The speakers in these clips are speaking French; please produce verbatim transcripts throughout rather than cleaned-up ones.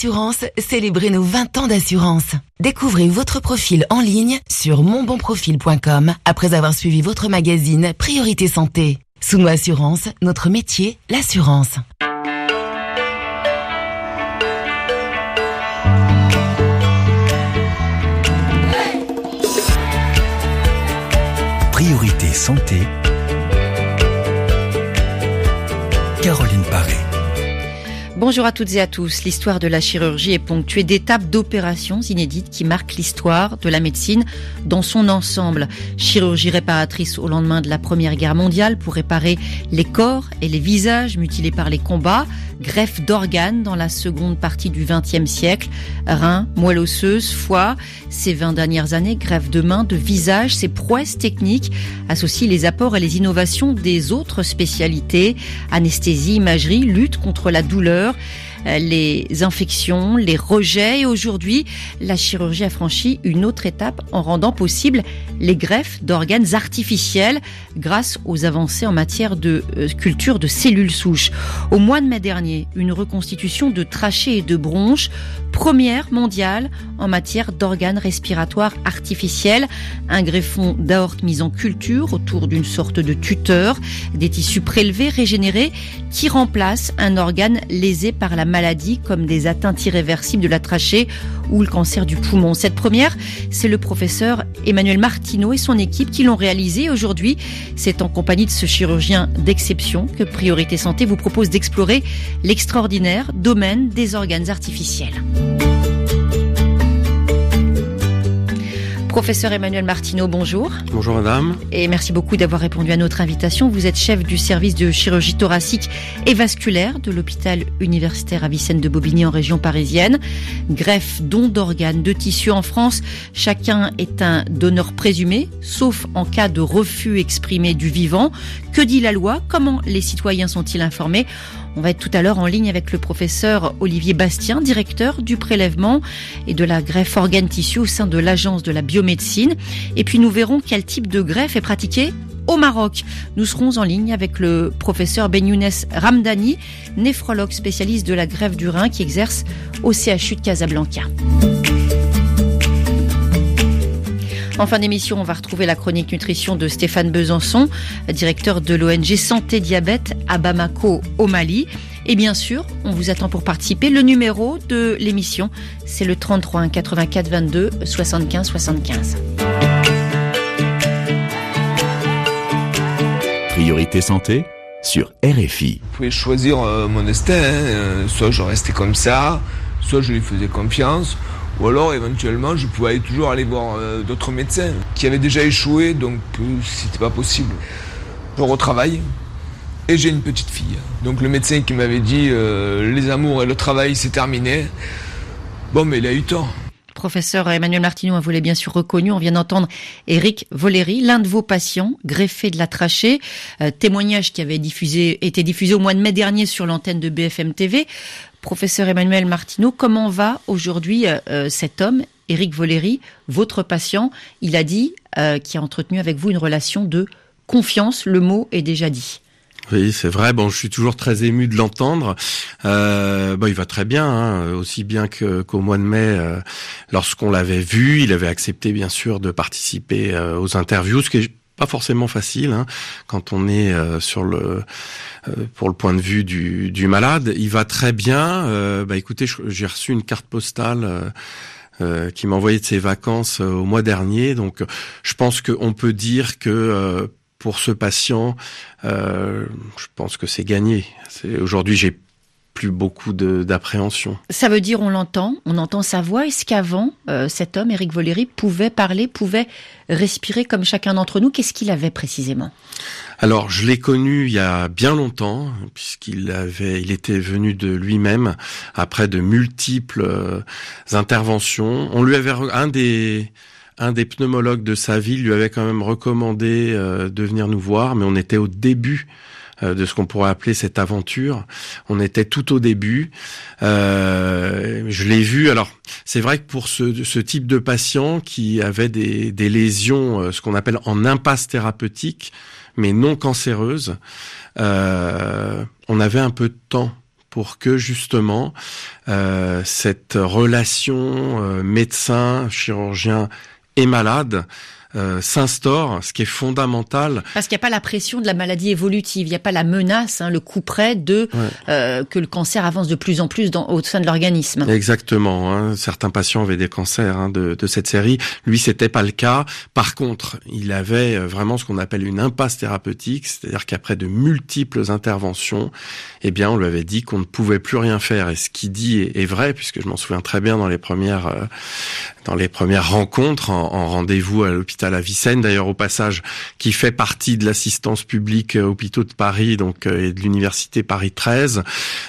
Assurance, célébrez nos vingt ans d'assurance. Découvrez votre profil en ligne sur mon bon profil point com après avoir suivi votre magazine Priorité Santé. Sous Assurance, notre métier, l'assurance. Priorité Santé. Caroline Paré. Bonjour à toutes et à tous. L'histoire de la chirurgie est ponctuée d'étapes d'opérations inédites qui marquent l'histoire de la médecine dans son ensemble. Chirurgie réparatrice au lendemain de la Première Guerre mondiale pour réparer les corps et les visages mutilés par les combats. Greffe d'organes dans la seconde partie du vingtième siècle. Reins, moelle osseuse, foie. Ces vingt dernières années, greffe de mains, de visages, ces prouesses techniques associent les apports et les innovations des autres spécialités. Anesthésie, imagerie, lutte contre la douleur, les infections, les rejets. Et aujourd'hui, la chirurgie a franchi une autre étape en rendant possible les greffes d'organes artificiels grâce aux avancées en matière de euh, culture de cellules souches. Au mois de mai dernier, une reconstitution de trachées et de bronches, première mondiale en matière d'organes respiratoires artificiels. Un greffon d'aorte mis en culture autour d'une sorte de tuteur, des tissus prélevés, régénérés, qui remplacent un organe lésé par la maladie comme des atteintes irréversibles de la trachée ou le cancer du poumon. Cette première, c'est le professeur Emmanuel Martineau et son équipe qui l'ont réalisée. Aujourd'hui, c'est en compagnie de ce chirurgien d'exception que Priorité Santé vous propose d'explorer l'extraordinaire domaine des organes artificiels. Professeur Emmanuel Martineau, bonjour. Bonjour madame. Et merci beaucoup d'avoir répondu à notre invitation. Vous êtes chef du service de chirurgie thoracique et vasculaire de l'hôpital universitaire Avicenne de Bobigny en région parisienne. Greffe, don d'organes, de tissus en France. Chacun est un donneur présumé, sauf en cas de refus exprimé du vivant. Que dit la loi ? Comment les citoyens sont-ils informés ? On va être tout à l'heure en ligne avec le professeur Olivier Bastien, directeur du prélèvement et de la greffe organes-tissus au sein de l'Agence de la biomédecine. Et puis nous verrons quel type de greffe est pratiqué au Maroc. Nous serons en ligne avec le professeur Benyounès Ramdani, néphrologue spécialiste de la greffe du rein qui exerce au C H U de Casablanca. En fin d'émission, on va retrouver la chronique nutrition de Stéphane Besançon, directeur de l'O N G Santé Diabète à Bamako, au Mali. Et bien sûr, on vous attend pour participer. Le numéro de l'émission, c'est le trente-trois un quatre-vingt-quatre vingt-deux soixante-quinze soixante-quinze. Priorité Santé sur R F I. Je pouvais choisir euh, mon destin, hein. Soit je restais comme ça, soit je lui faisais confiance. Ou alors, éventuellement, je pouvais aller toujours aller voir euh, d'autres médecins qui avaient déjà échoué, donc euh, c'était pas possible. Je retravaille et j'ai une petite fille. Donc le médecin qui m'avait dit euh, les amours et le travail, c'est terminé. Bon, mais il a eu tort. Professeur Emmanuel Martineau, vous l'avez bien sûr reconnu. On vient d'entendre Éric Voléry, l'un de vos patients, greffé de la trachée. Euh, témoignage qui avait diffusé, été diffusé au mois de mai dernier sur l'antenne de B F M T V. Professeur Emmanuel Martineau, comment va aujourd'hui euh, cet homme, Éric Voléry, votre patient? Il a dit euh, qu'il a entretenu avec vous une relation de confiance. Le mot est déjà dit. Oui, c'est vrai. Bon, je suis toujours très ému de l'entendre. Euh, bon, il va très bien, hein, aussi bien que, qu'au mois de mai, euh, lorsqu'on l'avait vu. Il avait accepté, bien sûr, de participer euh, aux interviews, ce qui est pas forcément facile hein, quand on est euh, sur le euh, pour le point de vue du, du malade. Il va très bien. Euh, bah, écoutez, je, j'ai reçu une carte postale. Euh, Euh, qui m'a envoyé de ses vacances euh, au mois dernier. Donc, je pense qu'on peut dire que euh, pour ce patient, euh, je pense que c'est gagné. C'est, aujourd'hui, j'ai plus beaucoup de, d'appréhension. Ça veut dire, on l'entend, on entend sa voix. Est-ce qu'avant, euh, cet homme, Éric Voléry, pouvait parler, pouvait respirer comme chacun d'entre nous? Qu'est-ce qu'il avait précisément? Alors, je l'ai connu il y a bien longtemps, puisqu'il avait, il était venu de lui-même après de multiples euh, interventions. On lui avait, un des, un des pneumologues de sa ville lui avait quand même recommandé euh, de venir nous voir, mais on était au début euh, de ce qu'on pourrait appeler cette aventure. On était tout au début. Euh, je l'ai vu. Alors, c'est vrai que pour ce, ce type de patient qui avait des, des lésions, euh, ce qu'on appelle en impasse thérapeutique, mais non cancéreuse, euh, on avait un peu de temps pour que justement euh, cette relation euh, médecin, chirurgien et malade Euh, s'instaure, ce qui est fondamental. Parce qu'il n'y a pas la pression de la maladie évolutive, il n'y a pas la menace, hein, le coup près de ouais. euh, que le cancer avance de plus en plus dans, au sein de l'organisme. Exactement. Hein. Certains patients avaient des cancers hein, de, de cette série. Lui, c'était pas le cas. Par contre, il avait vraiment ce qu'on appelle une impasse thérapeutique, c'est-à-dire qu'après de multiples interventions, eh bien, on lui avait dit qu'on ne pouvait plus rien faire. Et ce qu'il dit est, est vrai, puisque je m'en souviens très bien dans les premières euh, dans les premières rencontres en, en rendez-vous à l'hôpital à Avicenne, d'ailleurs au passage, qui fait partie de l'assistance publique euh, hôpitaux de Paris, donc euh, et de l'université Paris treize.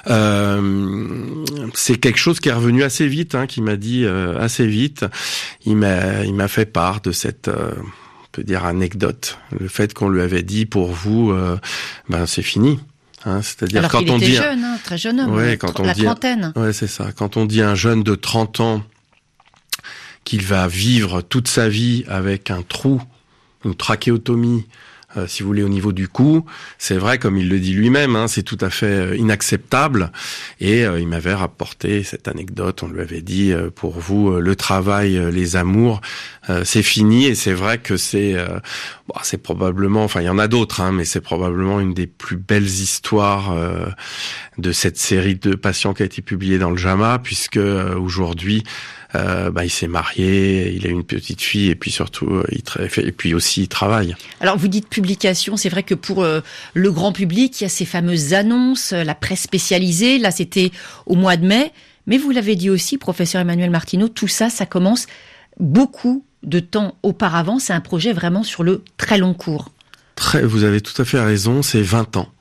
Euh, c'est quelque chose qui est revenu assez vite, hein, qui m'a dit euh, assez vite. Il m'a, il m'a fait part de cette, euh, on peut dire anecdote, le fait qu'on lui avait dit pour vous, euh, ben c'est fini. Hein, c'est-à-dire alors quand qu'il on était dit jeune, hein, très jeune homme, ouais, quand on la dit, trentaine. Ouais, c'est ça. Quand on dit à un jeune de trente ans qu'il va vivre toute sa vie avec un trou, une trachéotomie, euh, si vous voulez, au niveau du cou, c'est vrai, comme il le dit lui-même, hein, c'est tout à fait inacceptable. Et euh, il m'avait rapporté cette anecdote, on lui avait dit, euh, pour vous, euh, le travail, euh, les amours, euh, c'est fini. Et c'est vrai que c'est, euh, bon, c'est probablement, enfin il y en a d'autres, hein, mais c'est probablement une des plus belles histoires euh, de cette série de patients qui a été publiée dans le JAMA, puisque euh, aujourd'hui, Euh, bah, il s'est marié, il a une petite fille et puis surtout euh, il tra- et puis aussi il travaille. Alors vous dites publication, c'est vrai que pour euh, le grand public, il y a ces fameuses annonces, euh, la presse spécialisée, là c'était au mois de mai, mais vous l'avez dit aussi, professeur Emmanuel Martineau, tout ça, ça commence beaucoup de temps auparavant, c'est un projet vraiment sur le très long cours. Très, vous avez tout à fait raison, c'est vingt ans.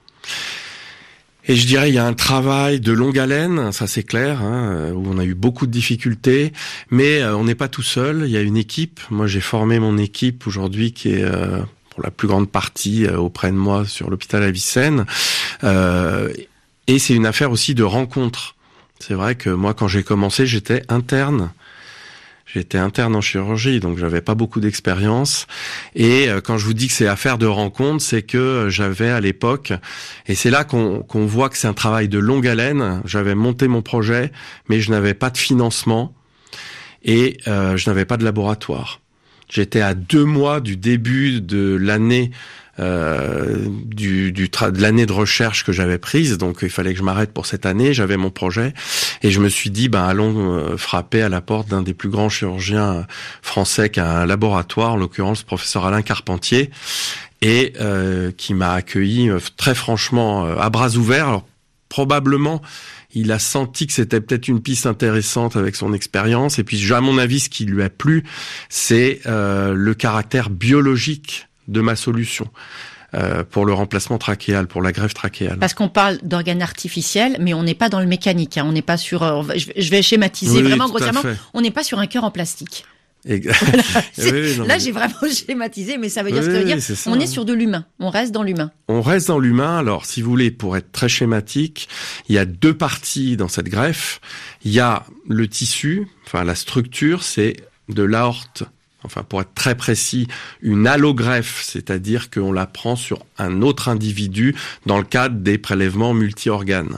Et je dirais, il y a un travail de longue haleine, ça c'est clair, hein, où on a eu beaucoup de difficultés, mais euh, on n'est pas tout seul, il y a une équipe. Moi, j'ai formé mon équipe aujourd'hui qui est, euh, pour la plus grande partie, euh, auprès de moi sur l'hôpital Avicenne. Euh, et c'est une affaire aussi de rencontre. C'est vrai que moi, quand j'ai commencé, j'étais interne. J'étais interne en chirurgie, donc j'avais pas beaucoup d'expérience. Et quand je vous dis que c'est affaire de rencontre, c'est que j'avais à l'époque, et c'est là qu'on, qu'on voit que c'est un travail de longue haleine. J'avais monté mon projet, mais je n'avais pas de financement et euh, je n'avais pas de laboratoire. J'étais à deux mois du début de l'année euh, du, du tra- de l'année de recherche que j'avais prise, donc il fallait que je m'arrête pour cette année. J'avais mon projet et je me suis dit, ben allons euh, frapper à la porte d'un des plus grands chirurgiens français qui a un laboratoire, en l'occurrence le professeur Alain Carpentier, et euh, qui m'a accueilli euh, très franchement euh, à bras ouverts. Alors probablement il a senti que c'était peut-être une piste intéressante avec son expérience. Et puis, à mon avis, ce qui lui a plu, c'est euh, le caractère biologique de ma solution euh, pour le remplacement trachéal, pour la greffe trachéale. Parce qu'on parle d'organes artificiels, mais on n'est pas dans le mécanique. Hein. On n'est pas sur... Euh, je vais schématiser oui, vraiment oui, grossièrement. On n'est pas sur un cœur en plastique. Voilà, oui, non, là, mais... j'ai vraiment schématisé, mais ça veut dire oui, ce que ça veut dire. Oui, ça, on hein. est sur de l'humain. On reste dans l'humain. On reste dans l'humain. Alors, si vous voulez, pour être très schématique, il y a deux parties dans cette greffe. Il y a le tissu, enfin la structure, c'est de l'aorte. Enfin, pour être très précis, une allogreffe, c'est-à-dire qu'on la prend sur un autre individu dans le cadre des prélèvements multi-organes.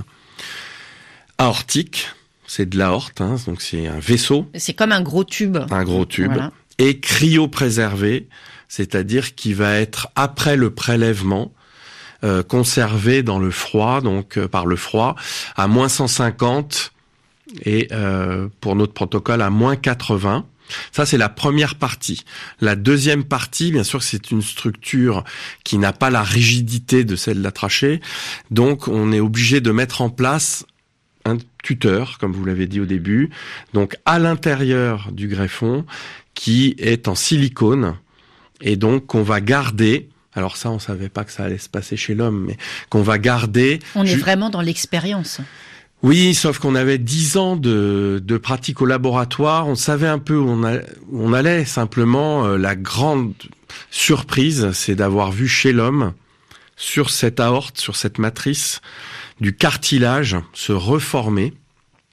Aortique, c'est de l'aorte, hein, donc c'est un vaisseau. C'est comme un gros tube. Un gros tube. Voilà. Et cryopréservé, c'est-à-dire qui va être, après le prélèvement, euh, conservé dans le froid, donc euh, par le froid, à moins cent cinquante et euh, pour notre protocole à moins quatre-vingts. Ça, c'est la première partie. La deuxième partie, bien sûr, c'est une structure qui n'a pas la rigidité de celle de la trachée. Donc, on est obligé de mettre en place un tuteur, comme vous l'avez dit au début, donc à l'intérieur du greffon, qui est en silicone, et donc qu'on va garder. Alors ça, on savait pas que ça allait se passer chez l'homme, mais qu'on va garder. On est vraiment dans l'expérience. Oui, sauf qu'on avait dix ans de, de pratique au laboratoire. On savait un peu où on, a, où on allait. Simplement, euh, la grande surprise, c'est d'avoir vu chez l'homme, sur cette aorte, sur cette matrice, du cartilage se reformer.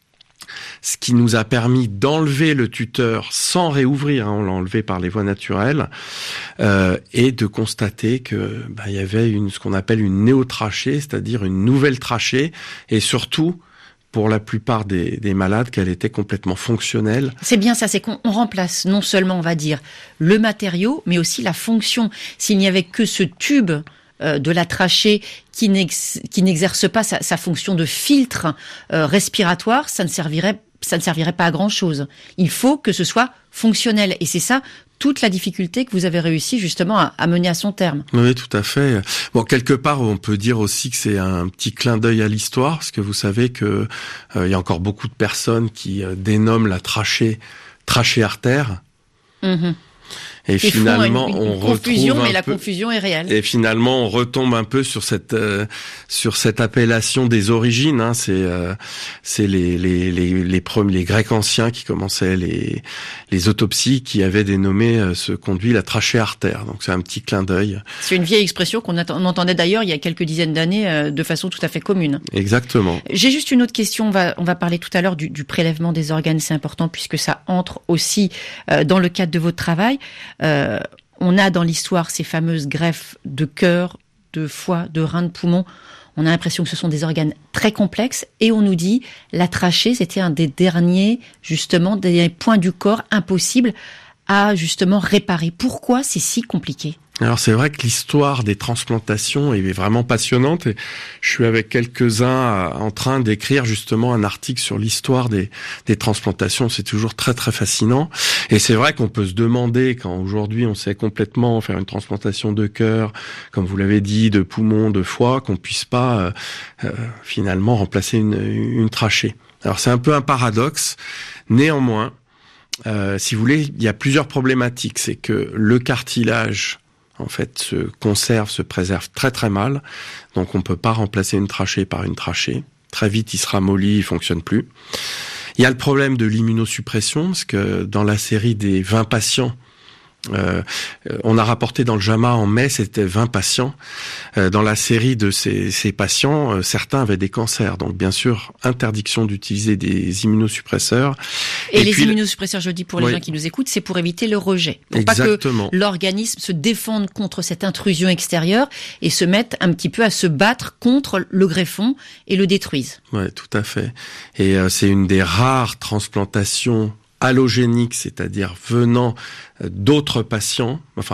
ce qui nous a permis d'enlever le tuteur sans réouvrir, hein, on l'a enlevé par les voies naturelles, euh, et de constater que bah, il y avait une, ce qu'on appelle une néotrachée, c'est-à-dire une nouvelle trachée, et surtout pour la plupart des, des malades, qu'elle était complètement fonctionnelle. C'est bien ça, c'est qu'on remplace non seulement, on va dire, le matériau, mais aussi la fonction. S'il n'y avait que ce tube euh, de la trachée qui, n'ex, qui n'exerce pas sa, sa fonction de filtre euh, respiratoire, ça ne servirait, ça ne servirait pas à grand-chose. Il faut que ce soit fonctionnel. Et c'est ça toute la difficulté que vous avez réussi justement à, à mener à son terme. Oui, tout à fait. Bon, quelque part, on peut dire aussi que c'est un petit clin d'œil à l'histoire, parce que vous savez que euh, il y a encore beaucoup de personnes qui euh, dénomment la trachée trachée artère. Mmh. Et, et finalement, une, une, une on confusion, retrouve mais la peu, confusion est réelle. Et finalement, on retombe un peu sur cette euh, sur cette appellation des origines. Hein. C'est euh, c'est les les les les premiers les Grecs anciens qui commençaient les les autopsies, qui avaient dénommé euh, ce conduit la trachée artère. Donc c'est un petit clin d'œil. C'est une vieille expression qu'on on entendait d'ailleurs il y a quelques dizaines d'années euh, de façon tout à fait commune. Exactement. J'ai juste une autre question. On va on va parler tout à l'heure du, du prélèvement des organes. C'est important puisque ça entre aussi euh, dans le cadre de votre travail. Euh, on a dans l'histoire ces fameuses greffes de cœur, de foie, de rein, de poumon. On a l'impression que ce sont des organes très complexes et on nous dit la trachée, c'était un des derniers, justement, des points du corps impossibles à justement réparer. Pourquoi c'est si compliqué ? Alors c'est vrai que l'histoire des transplantations est vraiment passionnante et je suis avec quelques-uns en train d'écrire justement un article sur l'histoire des, des transplantations. C'est toujours très très fascinant et c'est vrai qu'on peut se demander, quand aujourd'hui on sait complètement faire une transplantation de cœur, comme vous l'avez dit, de poumon, de foie, qu'on puisse pas euh, euh, finalement remplacer une, une trachée. Alors c'est un peu un paradoxe, néanmoins, euh, si vous voulez, il y a plusieurs problématiques. C'est que le cartilage en fait, se conserve, se préserve très très mal. Donc on peut pas remplacer une trachée par une trachée. Très vite, il se ramollit, il fonctionne plus. Il y a le problème de l'immunosuppression, parce que dans la série des vingt patients, Euh, on a rapporté dans le JAMA en mai, c'était vingt patients. Euh, dans la série de ces, ces patients, euh, certains avaient des cancers. Donc bien sûr, interdiction d'utiliser des immunosuppresseurs. Et, Et les puis, immunosuppresseurs, je le dis pour les oui. gens qui nous écoutent, c'est pour éviter le rejet. Pour Exactement. Pas que l'organisme se défende contre cette intrusion extérieure et se mette un petit peu à se battre contre le greffon et le détruise. Ouais, tout à fait. Et euh, c'est une des rares transplantations allogéniques, c'est-à-dire venant d'autres patients, enfin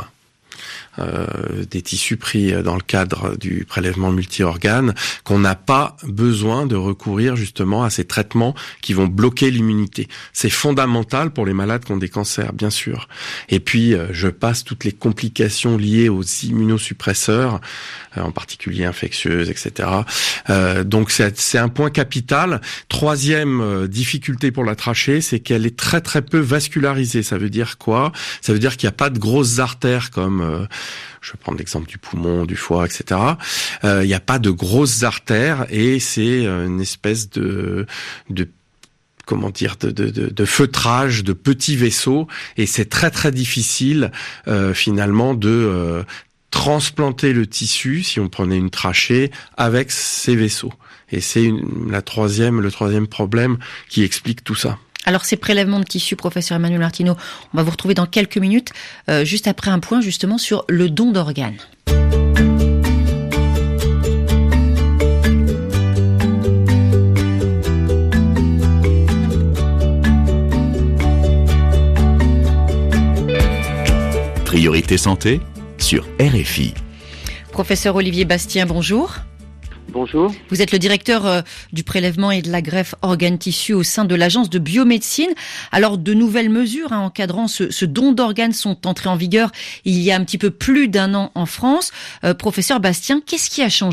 euh, des tissus pris dans le cadre du prélèvement multi-organes, qu'on n'a pas besoin de recourir justement à ces traitements qui vont bloquer l'immunité. C'est fondamental pour les malades qui ont des cancers, bien sûr. Et puis, euh, je passe toutes les complications liées aux immunosuppresseurs, euh, en particulier infectieuses, et cetera. Euh, donc, c'est, c'est un point capital. Troisième euh, difficulté pour la trachée, c'est qu'elle est très très peu vascularisée. Ça veut dire quoi ? Ça veut dire qu'il n'y a pas de grosses artères comme... Euh, je vais prendre l'exemple du poumon, du foie, et cetera. Euh, il n'y a pas de grosses artères et c'est une espèce de, de comment dire, de, de, de, de feutrage, de petits vaisseaux, et c'est très très difficile euh, finalement de euh, transplanter le tissu si on prenait une trachée avec ces vaisseaux. Et c'est une, la troisième, le troisième problème qui explique tout ça. Alors ces prélèvements de tissu, professeur Emmanuel Martineau, on va vous retrouver dans quelques minutes, euh, juste après un point justement sur le don d'organes. Priorité santé sur R F I. Professeur Olivier Bastien, bonjour. Bonjour. Vous êtes le directeur euh, du prélèvement et de la greffe organes-tissus au sein de l'agence de biomédecine. Alors, de nouvelles mesures hein, encadrant ce, ce don d'organes sont entrées en vigueur il y a un petit peu plus d'un an en France. Euh, professeur Bastien, qu'est-ce qui a changé ?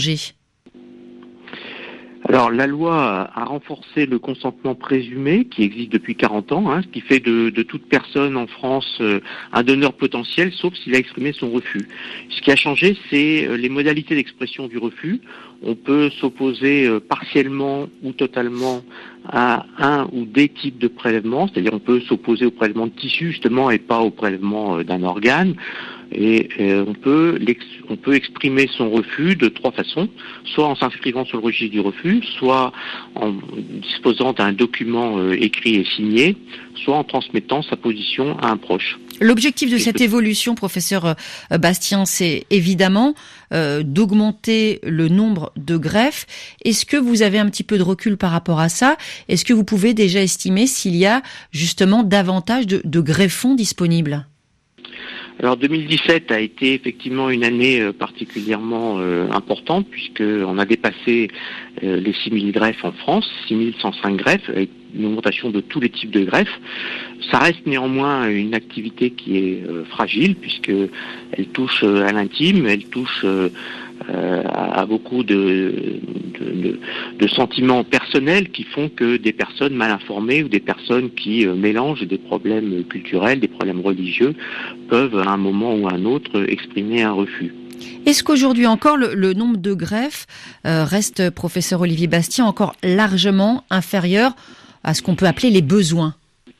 Alors, la loi a renforcé le consentement présumé qui existe depuis quarante ans, hein, ce qui fait de, de toute personne en France euh, un donneur potentiel, sauf s'il a exprimé son refus. Ce qui a changé, c'est euh, les modalités d'expression du refus. On peut s'opposer euh, partiellement ou totalement à un ou des types de prélèvements, c'est-à-dire on peut s'opposer au prélèvement de tissu justement et pas au prélèvement euh, d'un organe. Et euh, on peut on peut exprimer son refus de trois façons, soit en s'inscrivant sur le registre du refus, soit en disposant d'un document euh, écrit et signé, soit en transmettant sa position à un proche. L'objectif de cette évolution, professeur Bastien, c'est évidemment euh, d'augmenter le nombre de greffes. Est-ce que vous avez un petit peu de recul par rapport à ça ? Est-ce que vous pouvez déjà estimer s'il y a justement davantage de, de greffons disponibles ? Alors deux mille dix-sept a été effectivement une année euh, particulièrement euh, importante, puisqu'on a dépassé euh, les six mille greffes en France, six mille cent cinq greffes, avec une augmentation de tous les types de greffes. Ça reste néanmoins une activité qui est euh, fragile, puisqu'elle touche euh, à l'intime, elle touche euh, euh, à beaucoup de, de, de, de sentiments personnels qui font que des personnes mal informées ou des personnes qui euh, mélangent des problèmes culturels, des problèmes religieux, peuvent à un moment ou à un autre exprimer un refus. Est-ce qu'aujourd'hui encore le, le nombre de greffes euh, reste, professeur Olivier Bastien, encore largement inférieur à ce qu'on peut appeler les besoins ?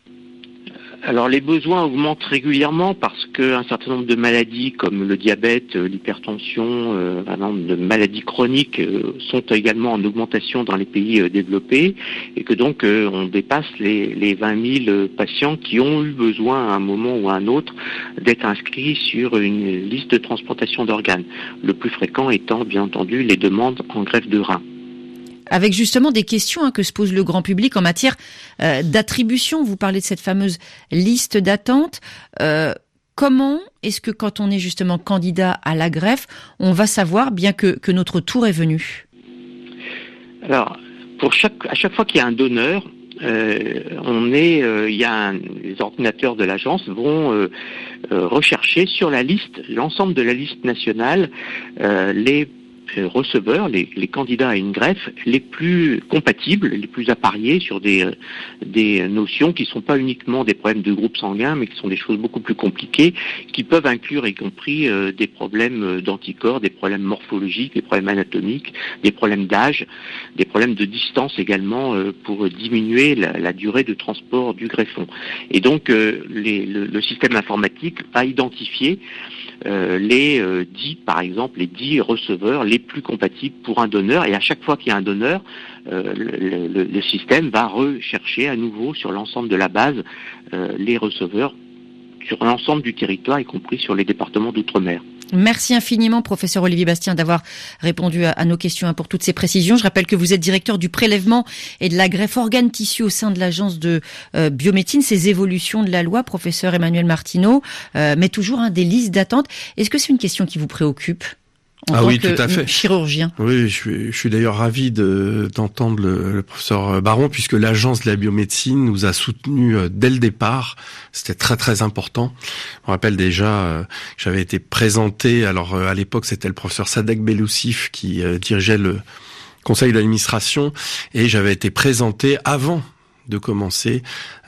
Alors les besoins augmentent régulièrement parce qu'un certain nombre de maladies comme le diabète, l'hypertension, euh, un nombre de maladies chroniques euh, sont également en augmentation dans les pays euh, développés et que donc euh, on dépasse les, les vingt mille patients qui ont eu besoin à un moment ou à un autre d'être inscrits sur une liste de transplantation d'organes. Le plus fréquent étant bien entendu les demandes en greffe de rein. Avec justement des questions hein, que se pose le grand public en matière euh, d'attribution. Vous parlez de cette fameuse liste d'attente. Euh, comment est-ce que quand on est justement candidat à la greffe, on va savoir bien que, que notre tour est venu ? Alors, pour chaque, à chaque fois qu'il y a un donneur, euh, on est, euh, il y a un, les ordinateurs de l'agence vont euh, euh, rechercher sur la liste, l'ensemble de la liste nationale, euh, les receveurs, les, les candidats à une greffe les plus compatibles, les plus appariés sur des, des notions qui ne sont pas uniquement des problèmes de groupe sanguin, mais qui sont des choses beaucoup plus compliquées, qui peuvent inclure y compris euh, des problèmes d'anticorps, des problèmes morphologiques, des problèmes anatomiques, des problèmes d'âge, des problèmes de distance également euh, pour diminuer la, la durée de transport du greffon. Et donc euh, les, le, le système informatique a identifié Euh, les euh, dix, par exemple, les dix receveurs les plus compatibles pour un donneur. Et à chaque fois qu'il y a un donneur, euh, le, le, le système va rechercher à nouveau sur l'ensemble de la base euh, les receveurs sur l'ensemble du territoire, y compris sur les départements d'outre-mer. Merci infiniment, professeur Olivier Bastien, d'avoir répondu à, à nos questions hein, pour toutes ces précisions. Je rappelle que vous êtes directeur du prélèvement et de la greffe organes-tissus au sein de l'agence de euh, biomédecine. Ces évolutions de la loi, professeur Emmanuel Martineau, euh, met toujours hein, des listes d'attente. Est-ce que c'est une question qui vous préoccupe ? En ah tant oui, que tout à fait. Chirurgien. Oui, je suis, je suis d'ailleurs ravi de, d'entendre le, le professeur Baron, puisque l'agence de la biomédecine nous a soutenus dès le départ. C'était très très important. Je me rappelle déjà, euh, j'avais été présenté. Alors euh, à l'époque, c'était le professeur Sadek Beloussif qui euh, dirigeait le conseil d'administration, et j'avais été présenté avant de commencer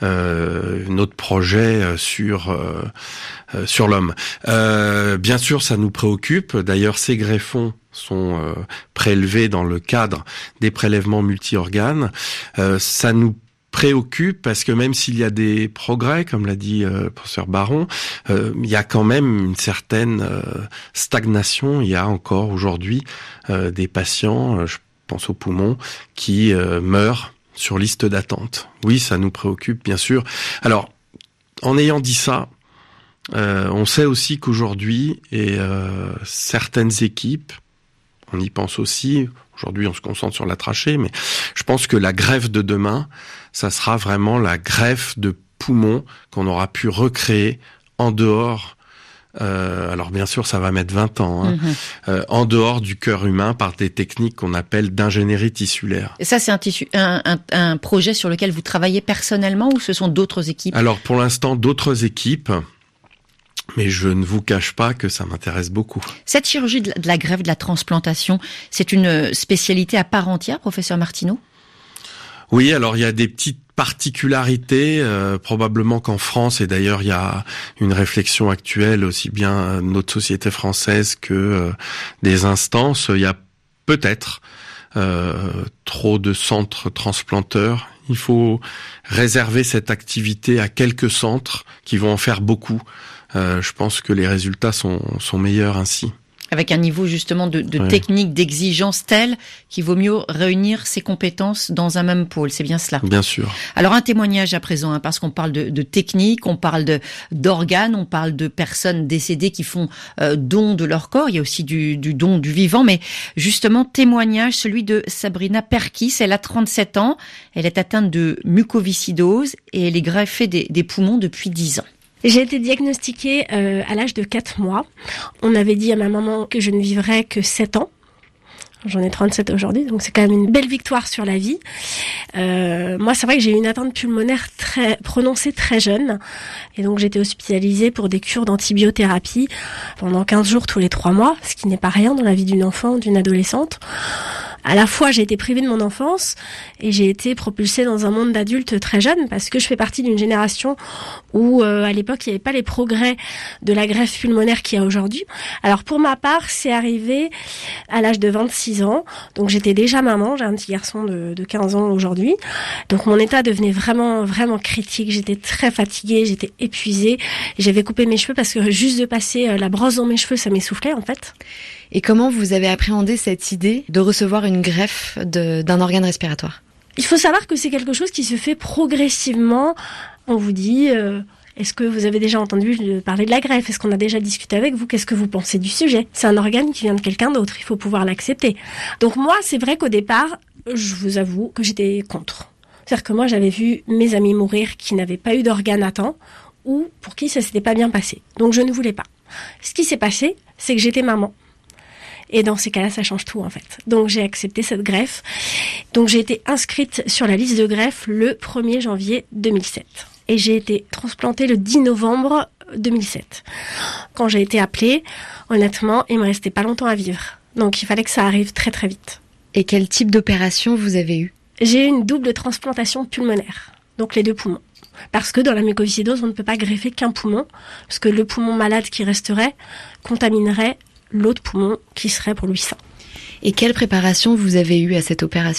euh, notre projet sur euh, euh, sur l'homme. Euh, bien sûr, ça nous préoccupe. D'ailleurs, ces greffons sont euh, prélevés dans le cadre des prélèvements multi-organes. Euh, ça nous préoccupe parce que même s'il y a des progrès, comme l'a dit euh, le professeur Baron, euh, il y a quand même une certaine euh, stagnation. Il y a encore aujourd'hui euh, des patients, euh, je pense aux poumons, qui euh, meurent sur liste d'attente. Oui, ça nous préoccupe, bien sûr. Alors, en ayant dit ça, euh, on sait aussi qu'aujourd'hui, et euh, certaines équipes, on y pense aussi, aujourd'hui on se concentre sur la trachée, mais je pense que la greffe de demain, ça sera vraiment la greffe de poumon qu'on aura pu recréer en dehors. Euh, alors bien sûr, ça va mettre vingt ans, hein, mmh. euh, en dehors du cœur humain par des techniques qu'on appelle d'ingénierie tissulaire. Et ça, c'est un, tissu, un, un, un projet sur lequel vous travaillez personnellement ou ce sont d'autres équipes ? Alors pour l'instant, d'autres équipes, mais je ne vous cache pas que ça m'intéresse beaucoup. Cette chirurgie de la greffe, de la transplantation, c'est une spécialité à part entière, professeur Martineau ? Oui, alors il y a des petites particularité, euh, probablement qu'en France, et d'ailleurs il y a une réflexion actuelle aussi bien de notre société française que euh, des instances, il y a peut-être euh, trop de centres transplanteurs. Il faut réserver cette activité à quelques centres qui vont en faire beaucoup. Euh, je pense que les résultats sont, sont meilleurs ainsi. Avec un niveau justement de, de ouais. technique, d'exigence tel qu'il vaut mieux réunir ses compétences dans un même pôle. C'est bien cela. Bien sûr. Alors un témoignage à présent, hein, parce qu'on parle de, de technique, on parle de d'organes, on parle de personnes décédées qui font euh, don de leur corps. Il y a aussi du, du don du vivant, mais justement témoignage, celui de Sabrina Perkis. Elle a trente-sept ans, elle est atteinte de mucoviscidose et elle est greffée des, des poumons depuis dix ans. J'ai été diagnostiquée euh, à l'âge de quatre mois. On avait dit à ma maman que je ne vivrais que sept ans. J'en ai trente-sept aujourd'hui, donc c'est quand même une belle victoire sur la vie. Euh, moi, c'est vrai que j'ai eu une atteinte pulmonaire très prononcée très jeune. Et donc, j'ai été hospitalisée pour des cures d'antibiothérapie pendant quinze jours tous les trois mois, ce qui n'est pas rien dans la vie d'une enfant, d'une adolescente. À la fois, j'ai été privée de mon enfance et j'ai été propulsée dans un monde d'adultes très jeunes parce que je fais partie d'une génération où, euh, à l'époque, il n'y avait pas les progrès de la greffe pulmonaire qu'il y a aujourd'hui. Alors, pour ma part, c'est arrivé à l'âge de vingt-six ans. Donc, j'étais déjà maman. J'ai un petit garçon de, de quinze ans aujourd'hui. Donc, mon état devenait vraiment, vraiment critique. J'étais très fatiguée, j'étais épuisée. J'avais coupé mes cheveux parce que juste de passer la brosse dans mes cheveux, ça m'essoufflait, en fait. Et comment vous avez appréhendé cette idée de recevoir une greffe de, d'un organe respiratoire ? Il faut savoir que c'est quelque chose qui se fait progressivement. On vous dit, euh, est-ce que vous avez déjà entendu parler de la greffe ? Est-ce qu'on a déjà discuté avec vous ? Qu'est-ce que vous pensez du sujet ? C'est un organe qui vient de quelqu'un d'autre, il faut pouvoir l'accepter. Donc moi, c'est vrai qu'au départ, je vous avoue que j'étais contre. C'est-à-dire que moi, j'avais vu mes amis mourir qui n'avaient pas eu d'organe à temps ou pour qui ça s'était pas bien passé. Donc je ne voulais pas. Ce qui s'est passé, c'est que j'étais maman. Et dans ces cas-là, ça change tout, en fait. Donc, j'ai accepté cette greffe. Donc, j'ai été inscrite sur la liste de greffe le premier janvier deux mille sept. Et j'ai été transplantée le dix novembre deux mille sept. Quand j'ai été appelée, honnêtement, il me restait pas longtemps à vivre. Donc, il fallait que ça arrive très, très vite. Et quel type d'opération vous avez eu ? J'ai eu une double transplantation pulmonaire. Donc, les deux poumons. Parce que dans la mucoviscidose, on ne peut pas greffer qu'un poumon. Parce que le poumon malade qui resterait contaminerait l'autre poumon qui serait pour lui sain. Et quelle préparation vous avez eue à cette opération ?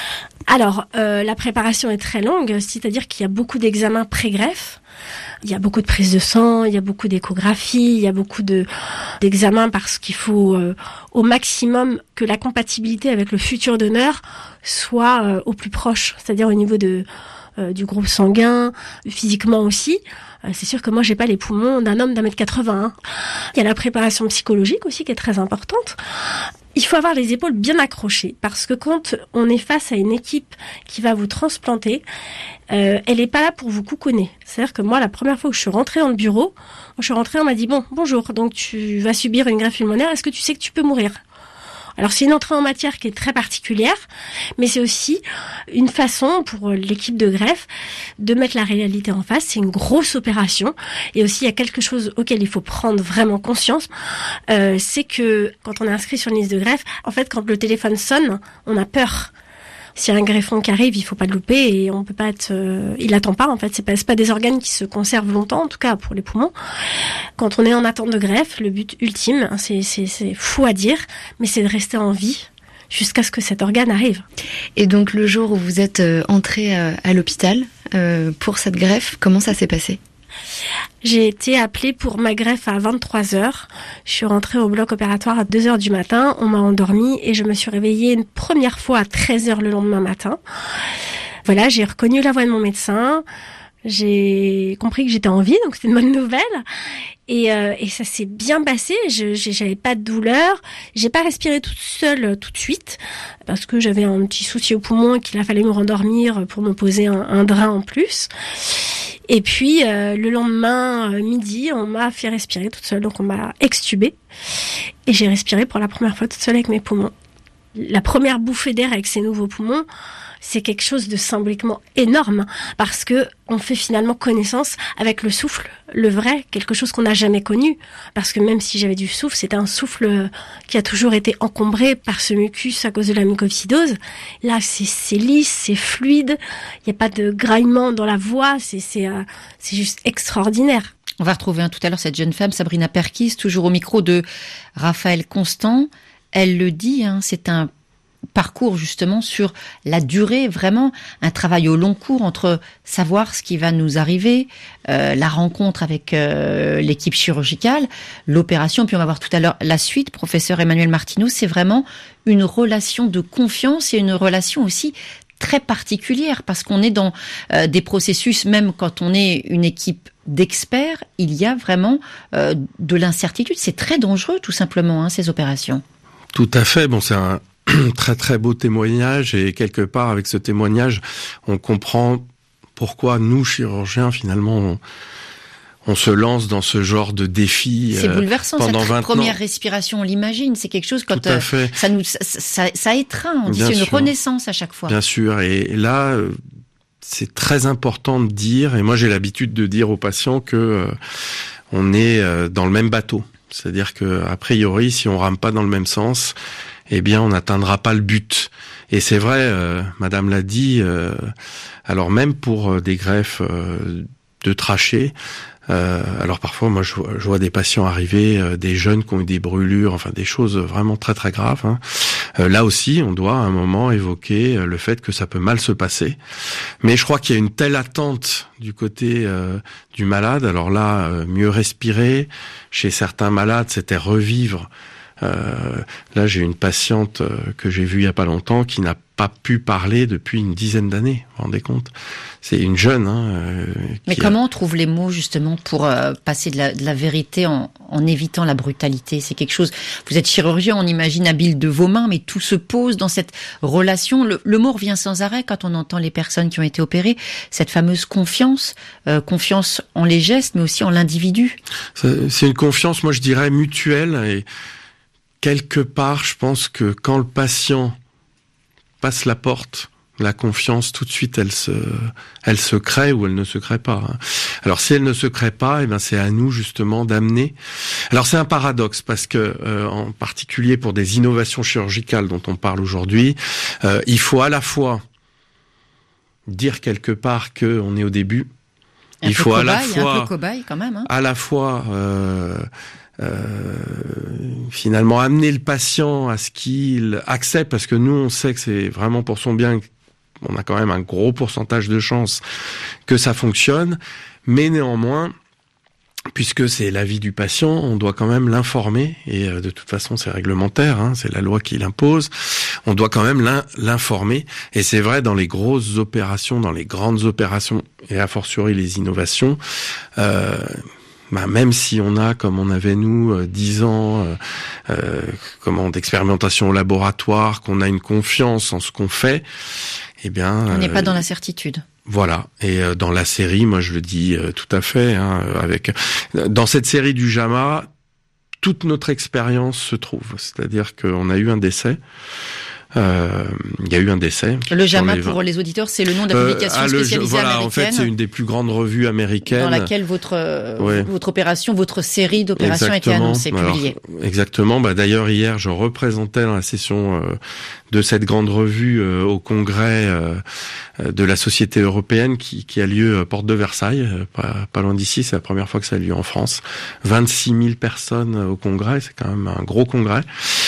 Alors, euh, la préparation est très longue, c'est-à-dire qu'il y a beaucoup d'examens pré-greffe. Il y a beaucoup de prises de sang, il y a beaucoup d'échographies, il y a beaucoup de d'examens parce qu'il faut euh, au maximum que la compatibilité avec le futur donneur soit euh, au plus proche, c'est-à-dire au niveau de euh, du groupe sanguin, physiquement aussi. Euh, c'est sûr que moi j'ai pas les poumons d'un homme d'un mètre quatre-vingts. Hein. Il y a la préparation psychologique aussi qui est très importante. Il faut avoir les épaules bien accrochées parce que quand on est face à une équipe qui va vous transplanter, euh, elle est pas là pour vous couconner. C'est-à-dire que moi, la première fois que je suis rentrée dans le bureau, je suis rentrée, on m'a dit bon, bonjour, donc tu vas subir une greffe pulmonaire. Est-ce que tu sais que tu peux mourir ? Alors c'est une entrée en matière qui est très particulière, mais c'est aussi une façon pour l'équipe de greffe de mettre la réalité en face. C'est une grosse opération et aussi il y a quelque chose auquel il faut prendre vraiment conscience, euh, c'est que quand on est inscrit sur une liste de greffe, en fait quand le téléphone sonne, on a peur. S'il y a un greffon qui arrive, il faut pas le louper et on peut pas être, euh, il attend pas en fait. C'est pas, c'est pas des organes qui se conservent longtemps, en tout cas pour les poumons. Quand on est en attente de greffe, le but ultime, c'est, c'est, c'est fou à dire, mais c'est de rester en vie jusqu'à ce que cet organe arrive. Et donc le jour où vous êtes euh, entrée euh, à l'hôpital euh, pour cette greffe, comment ça s'est passé ? J'ai été appelée pour ma greffe à vingt-trois heures. Je suis rentrée au bloc opératoire à deux heures du matin. On m'a endormie et je me suis réveillée une première fois à treize heures le lendemain matin. Voilà, j'ai reconnu la voix de mon médecin. J'ai compris que j'étais en vie, donc c'était une bonne nouvelle. Et, euh, et ça s'est bien passé. Je, j'avais pas de douleur. J'ai pas respiré toute seule tout de suite parce que j'avais un petit souci au poumon et qu'il a fallu me rendormir pour me poser un, un drain en plus. Et puis, euh, le lendemain, euh, midi, on m'a fait respirer toute seule. Donc, on m'a extubée. Et j'ai respiré pour la première fois toute seule avec mes poumons. La première bouffée d'air avec ces nouveaux poumons, c'est quelque chose de symboliquement énorme. Parce que on fait finalement connaissance avec le souffle, le vrai, quelque chose qu'on n'a jamais connu. Parce que même si j'avais du souffle, c'était un souffle qui a toujours été encombré par ce mucus à cause de la mucoviscidose. Là, c'est, c'est lisse, c'est fluide. Il n'y a pas de graillement dans la voix. C'est, c'est, euh, c'est juste extraordinaire. On va retrouver hein, tout à l'heure cette jeune femme, Sabrina Perkis, toujours au micro de Raphaël Constant. Elle le dit, hein, c'est un parcours justement sur la durée, vraiment un travail au long cours entre savoir ce qui va nous arriver, euh, la rencontre avec euh, l'équipe chirurgicale, l'opération, puis on va voir tout à l'heure la suite. Professeur Emmanuel Martineau, c'est vraiment une relation de confiance et une relation aussi très particulière parce qu'on est dans euh, des processus, même quand on est une équipe d'experts, il y a vraiment euh, de l'incertitude. C'est très dangereux tout simplement, hein, ces opérations. Tout à fait. Bon, c'est un très très beau témoignage et quelque part avec ce témoignage, on comprend pourquoi nous chirurgiens finalement on, on se lance dans ce genre de défi. C'est bouleversant, euh, pendant cette vingt première ans. respiration, on l'imagine, c'est quelque chose quand Tout à euh, fait. ça nous ça, ça, ça étreint, on dit Bien c'est une sûr. renaissance à chaque fois. Bien sûr, et là euh, c'est très important de dire, et moi j'ai l'habitude de dire aux patients que euh, on est euh, dans le même bateau. C'est-à-dire que a priori, si on rame pas dans le même sens, eh bien, on n'atteindra pas le but. Et c'est vrai, euh, Madame l'a dit. Euh, alors même pour euh, des greffes euh, de trachée, euh, alors parfois, moi, je vois, je vois des patients arriver, euh, des jeunes qui ont eu des brûlures, enfin des choses vraiment très très graves. Hein. Euh, là aussi, on doit à un moment évoquer euh, le fait que ça peut mal se passer. Mais je crois qu'il y a une telle attente du côté euh, du malade. Alors là, euh, mieux respirer. Chez certains malades, c'était revivre. Euh, là, j'ai une patiente euh, que j'ai vue il y a pas longtemps qui n'a pas pu parler depuis une dizaine d'années. Vous vous rendez compte ? C'est une jeune. Hein, euh, Mais comment a... on trouve les mots justement pour euh, passer de la, de la vérité en, en évitant la brutalité ? C'est quelque chose. Vous êtes chirurgien, on imagine habile de vos mains, mais tout se pose dans cette relation. Le, le mot revient sans arrêt quand on entend les personnes qui ont été opérées. Cette fameuse confiance, euh, confiance en les gestes, mais aussi en l'individu. C'est une confiance, moi je dirais mutuelle et quelque part, je pense que quand le patient passe la porte, la confiance, tout de suite, elle se, elle se crée ou elle ne se crée pas. Alors, si elle ne se crée pas, eh ben, c'est à nous, justement, d'amener. Alors, c'est un paradoxe parce que, euh, en particulier pour des innovations chirurgicales dont on parle aujourd'hui, euh, il faut à la fois dire quelque part qu'on est au début. Un il faut cobaye, à la fois, un peu cobaye quand même, hein. à la fois, euh, Euh, finalement amener le patient à ce qu'il accepte, parce que nous on sait que c'est vraiment pour son bien, on a quand même un gros pourcentage de chances que ça fonctionne, mais néanmoins, puisque c'est l'avis du patient, on doit quand même l'informer, et de toute façon c'est réglementaire, hein, c'est la loi qui l'impose, on doit quand même l'informer, et c'est vrai dans les grosses opérations, dans les grandes opérations, et a fortiori les innovations, euh, Bah, même si on a, comme on avait nous, euh, dix ans euh, euh, comment d'expérimentation au laboratoire, qu'on a une confiance en ce qu'on fait, eh bien... On n'est euh, pas dans la certitude. Voilà. Et euh, dans la série, moi je le dis euh, tout à fait, hein, avec dans cette série du JAMA, toute notre expérience se trouve. C'est-à-dire qu'on a eu un décès. Euh, il y a eu un décès. Le JAMA, les... pour les auditeurs, c'est le nom de la publication euh, ah, spécialisée le, voilà, américaine. En fait, c'est une des plus grandes revues américaines. Dans laquelle votre, ouais. votre opération, votre série d'opérations a été annoncée, publiée. Alors, exactement. Bah, d'ailleurs, hier, je représentais dans la session euh, de cette grande revue euh, au congrès euh, de la Société européenne qui, qui a lieu à Porte de Versailles, euh, pas, pas loin d'ici. C'est la première fois que ça a lieu en France. vingt-six mille personnes au congrès. C'est quand même un gros congrès.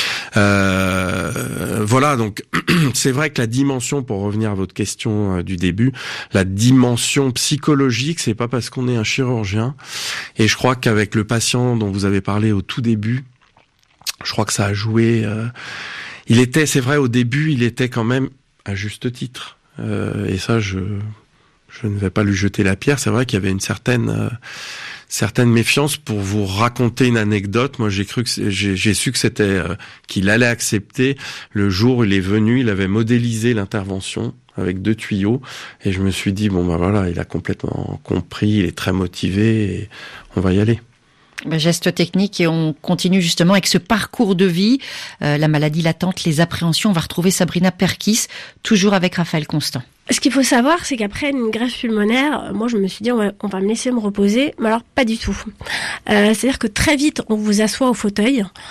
Euh, voilà, donc c'est vrai que la dimension, pour revenir à votre question euh, du début, la dimension psychologique, c'est pas parce qu'on est un chirurgien, et je crois qu'avec le patient dont vous avez parlé au tout début, je crois que ça a joué. Euh, il était, c'est vrai, au début, il était quand même à juste titre, euh, et ça, je je ne vais pas lui jeter la pierre. C'est vrai qu'il y avait une certaine euh, certaine méfiance. Pour vous raconter une anecdote, moi j'ai cru que j'ai, j'ai su que c'était euh, qu'il allait accepter le jour où il est venu. Il avait modélisé l'intervention avec deux tuyaux, et je me suis dit bon ben voilà, il a complètement compris, il est très motivé, et on va y aller. Geste technique, et on continue justement avec ce parcours de vie, euh, la maladie latente, les appréhensions. On va retrouver Sabrina Perkis, toujours avec Raphaël Constant. Ce qu'il faut savoir, c'est qu'après une greffe pulmonaire, moi je me suis dit on va, on va me laisser me reposer, mais alors pas du tout. Euh, c'est-à-dire que très vite on vous assoit au fauteuil,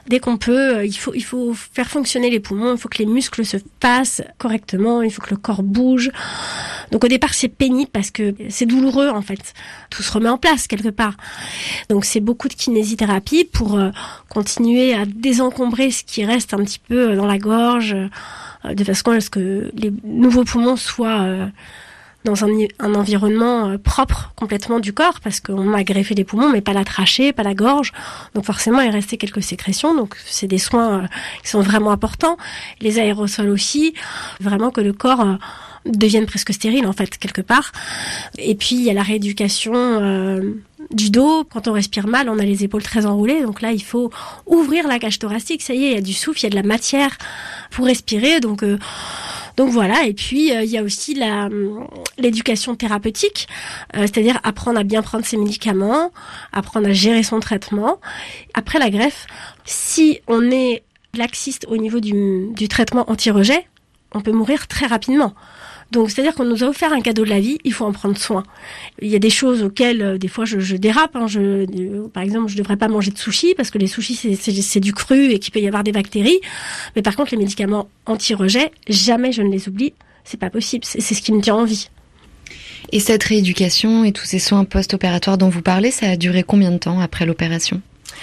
dès qu'on peut, il faut, il faut faire fonctionner les poumons, il faut que les muscles se passent correctement, il faut que le corps bouge. Donc au départ, c'est pénible parce que c'est douloureux en fait. Tout se remet en place quelque part. Donc c'est beaucoup de kinésithérapie pour euh, continuer à désencombrer ce qui reste un petit peu dans la gorge, euh, de façon à ce que les nouveaux poumons soient euh, dans un, un environnement euh, propre complètement du corps, parce qu'on a greffé les poumons, mais pas la trachée, pas la gorge. Donc forcément, il restait quelques sécrétions. Donc c'est des soins euh, qui sont vraiment importants. Les aérosols aussi, vraiment que le corps euh, devienne presque stérile en fait quelque part. Et puis il y a la rééducation euh, du dos. Quand on respire mal, on a les épaules très enroulées, donc là il faut ouvrir la cage thoracique. Ça y est, il y a du souffle, il y a de la matière pour respirer. Donc euh, donc voilà. Et puis euh, il y a aussi la l'éducation thérapeutique, euh, c'est-à-dire apprendre à bien prendre ses médicaments, apprendre à gérer son traitement. Après la greffe, si on est laxiste au niveau du, du traitement anti-rejet, on peut mourir très rapidement. Donc, c'est-à-dire qu'on nous a offert un cadeau de la vie, il faut en prendre soin. Il y a des choses auxquelles, euh, des fois, je, je dérape. Hein, je, euh, par exemple, je devrais pas manger de sushi parce que les sushis, c'est, c'est, c'est du cru et qu'il peut y avoir des bactéries. Mais par contre, les médicaments anti-rejet, jamais je ne les oublie. C'est pas possible. C'est, c'est ce qui me tient en vie. Et cette rééducation et tous ces soins post-opératoires dont vous parlez, ça a duré combien de temps après l'opération ?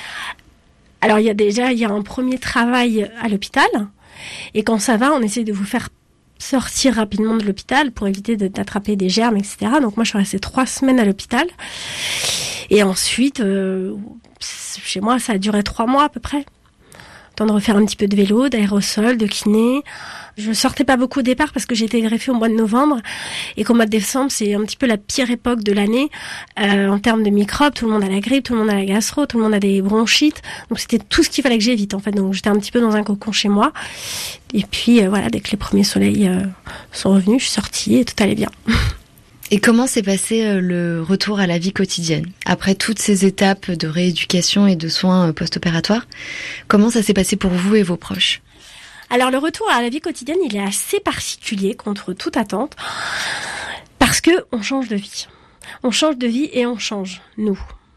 Alors, il y a déjà, il y a un premier travail à l'hôpital. Et quand ça va, on essaie de vous faire sortir rapidement de l'hôpital pour éviter de, d'attraper des germes, et cetera. Donc moi, je suis restée trois semaines à l'hôpital. Et ensuite, euh, chez moi, ça a duré trois mois à peu près. Temps de refaire un petit peu de vélo, d'aérosol, de kiné. Je sortais pas beaucoup au départ parce que j'ai été greffée au mois de novembre et qu'au mois de décembre, c'est un petit peu la pire époque de l'année euh, en termes de microbes. Tout le monde a la grippe, tout le monde a la gastro, tout le monde a des bronchites. Donc c'était tout ce qu'il fallait que j'évite en fait. Donc j'étais un petit peu dans un cocon chez moi. Et puis euh, voilà, dès que les premiers soleils euh, sont revenus, je suis sortie et tout allait bien. Et comment s'est passé le retour à la vie quotidienne ? Après toutes ces étapes de rééducation et de soins post-opératoires, comment ça s'est passé pour vous et vos proches ? Alors le retour à la vie quotidienne, il est assez particulier contre toute attente, parce que on change de vie. On change de vie et on change, nous.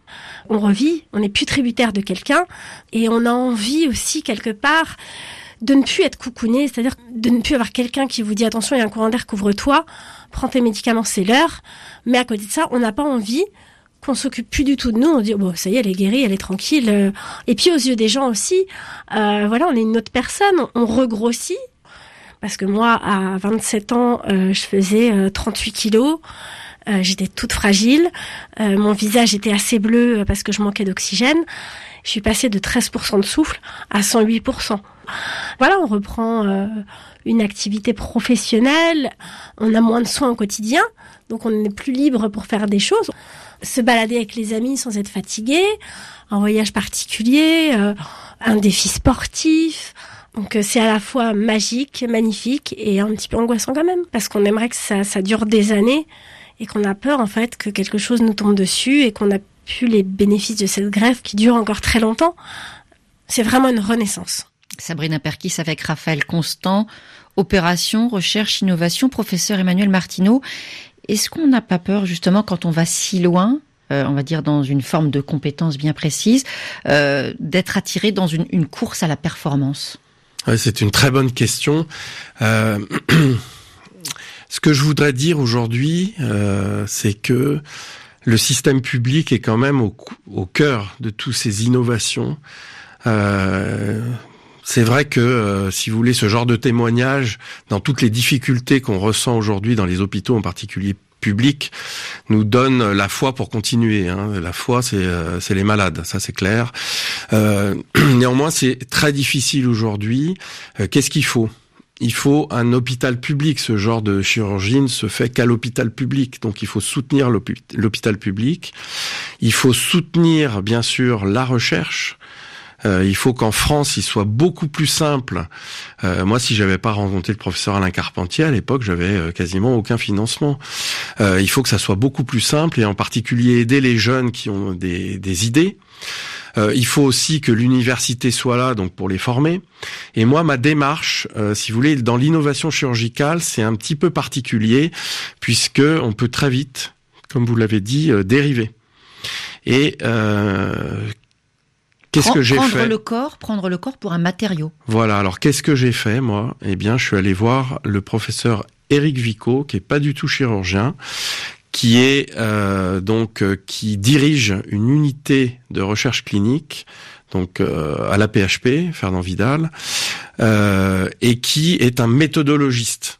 On revit, on n'est plus tributaire de quelqu'un, et on a envie aussi quelque part de ne plus être coucouné, c'est-à-dire de ne plus avoir quelqu'un qui vous dit attention, il y a un courant d'air, couvre-toi, prends tes médicaments, c'est l'heure. Mais à côté de ça, on n'a pas envie qu'on s'occupe plus du tout de nous. On dit bon, ça y est, elle est guérie, elle est tranquille. Et puis aux yeux des gens aussi, euh, voilà, on est une autre personne, on regrossit. Parce que moi, à vingt-sept ans, euh, je faisais euh, trente-huit kilos. Euh, j'étais toute fragile. Euh, mon visage était assez bleu parce que je manquais d'oxygène. Je suis passée de treize pour cent de souffle à cent huit pour cent. Voilà, on reprend euh, une activité professionnelle, on a moins de soins au quotidien, donc on est plus libre pour faire des choses. Se balader avec les amis sans être fatigué, un voyage particulier, euh, un défi sportif. Donc c'est à la fois magique, magnifique et un petit peu angoissant quand même, parce qu'on aimerait que ça, ça dure des années et qu'on a peur en fait que quelque chose nous tombe dessus et qu'on n'a plus les bénéfices de cette greffe qui dure encore très longtemps. C'est vraiment une renaissance. Sabrina Perkis avec Raphaël Constant, opération, recherche, innovation, professeur Emmanuel Martineau. Est-ce qu'on n'a pas peur justement quand on va si loin, euh, on va dire dans une forme de compétence bien précise, euh, d'être attiré dans une, une course à la performance ? Ouais, c'est une très bonne question. Euh, ce que je voudrais dire aujourd'hui, euh, c'est que le système public est quand même au, au cœur de toutes ces innovations. Euh, c'est vrai que, euh, si vous voulez, ce genre de témoignage, dans toutes les difficultés qu'on ressent aujourd'hui dans les hôpitaux, en particulier publics, nous donne la foi pour continuer. Hein. La foi, c'est, euh, c'est les malades, ça c'est clair. Euh, néanmoins, c'est très difficile aujourd'hui. Euh, qu'est-ce qu'il faut ? Il faut un hôpital public. Ce genre de chirurgie ne se fait qu'à l'hôpital public. Donc il faut soutenir l'hôpital public. Il faut soutenir, bien sûr, la recherche. Euh, il faut qu'en France, il soit beaucoup plus simple. Euh, moi, si j'avais pas rencontré le professeur Alain Carpentier à l'époque, j'avais euh, quasiment aucun financement. Euh, il faut que ça soit beaucoup plus simple et en particulier aider les jeunes qui ont des, des idées. Euh, il faut aussi que l'université soit là, donc pour les former. Et moi, ma démarche, euh, si vous voulez, dans l'innovation chirurgicale, c'est un petit peu particulier puisque on peut très vite, comme vous l'avez dit, euh, dériver. Et euh, Qu'est-ce Prend, que j'ai prendre fait le corps, prendre le corps pour un matériau. Voilà, alors qu'est-ce que j'ai fait, moi ? Eh bien, je suis allé voir le professeur Éric Vico, qui est pas du tout chirurgien, qui est euh, donc euh, qui dirige une unité de recherche clinique, donc euh, à la P H P, Fernand Vidal, euh, et qui est un méthodologiste.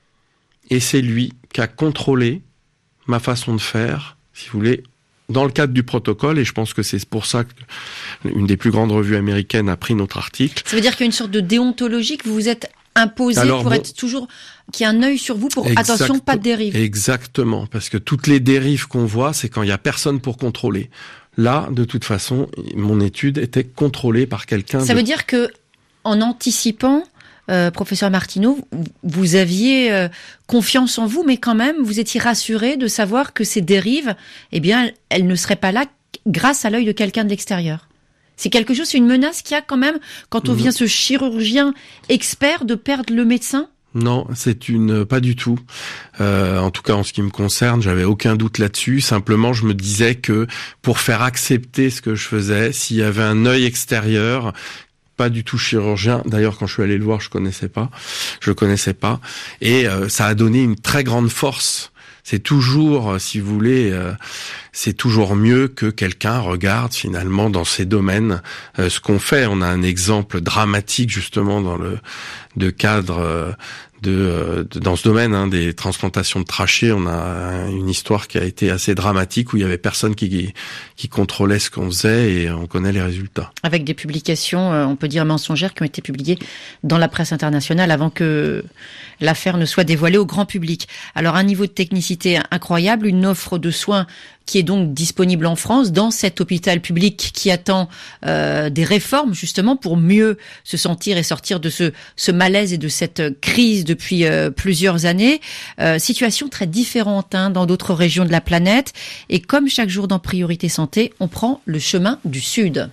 Et c'est lui qui a contrôlé ma façon de faire, si vous voulez, dans le cadre du protocole, et je pense que c'est pour ça qu'une des plus grandes revues américaines a pris notre article. Ça veut dire qu'il y a une sorte de déontologie que vous vous êtes imposé Alors, pour bon, être toujours, qu'il y a un œil sur vous pour, exact, attention, pas de dérive. Exactement, parce que toutes les dérives qu'on voit, c'est quand il y a personne pour contrôler. Là, de toute façon, mon étude était contrôlée par quelqu'un. Ça de... veut dire que, en anticipant, euh, professeur Martineau, vous aviez euh, confiance en vous, mais quand même, vous étiez rassuré de savoir que ces dérives, eh bien, elles ne seraient pas là grâce à l'œil de quelqu'un de l'extérieur. C'est quelque chose, c'est une menace qu'il y a quand même quand on Mmh. vient ce chirurgien expert de perdre le médecin. Non, c'est une pas du tout. Euh, en tout cas, en ce qui me concerne, j'avais aucun doute là-dessus. Simplement, je me disais que pour faire accepter ce que je faisais, s'il y avait un œil extérieur, pas du tout chirurgien. D'ailleurs, quand je suis allé le voir, je connaissais pas, je connaissais pas, et euh, ça a donné une très grande force. C'est toujours, si vous voulez, euh, c'est toujours mieux que quelqu'un regarde finalement dans ces domaines euh, ce qu'on fait. On a un exemple dramatique justement dans le de cadre euh, de, de dans ce domaine hein, des transplantations de trachées. On a une histoire qui a été assez dramatique où il y avait personne qui qui contrôlait ce qu'on faisait et on connaît les résultats. Avec des publications, euh, on peut dire mensongères, qui ont été publiées dans la presse internationale avant que l'affaire ne soit dévoilée au grand public. Alors un niveau de technicité incroyable, une offre de soins qui est donc disponible en France dans cet hôpital public qui attend euh, des réformes justement pour mieux se sentir et sortir de ce, ce malaise et de cette crise depuis euh, plusieurs années. Euh, situation très différente hein, dans d'autres régions de la planète. Et comme chaque jour dans Priorité Santé, on prend le chemin du Sud.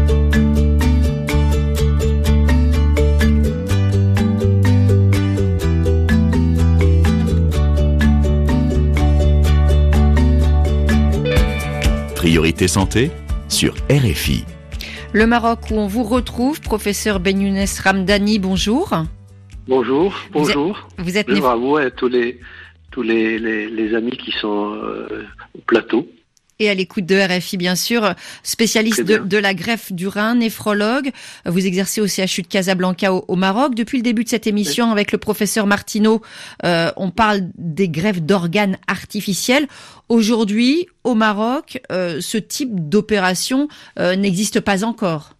Priorité Santé sur R F I. Le Maroc où on vous retrouve, professeur Benyounès Ramdani, bonjour. Bonjour, bonjour. Vous êtes, vous êtes né... Bravo à tous les tous les, les, les amis qui sont euh, au plateau. Et à l'écoute de R F I, bien sûr, spécialiste de, de la greffe du rein, néphrologue. Vous exercez au C H U de Casablanca au, au Maroc. Depuis le début de cette émission, oui. Avec le professeur Martineau, euh, on parle des greffes d'organes artificiels. Aujourd'hui, au Maroc, euh, ce type d'opération euh, n'existe pas encore.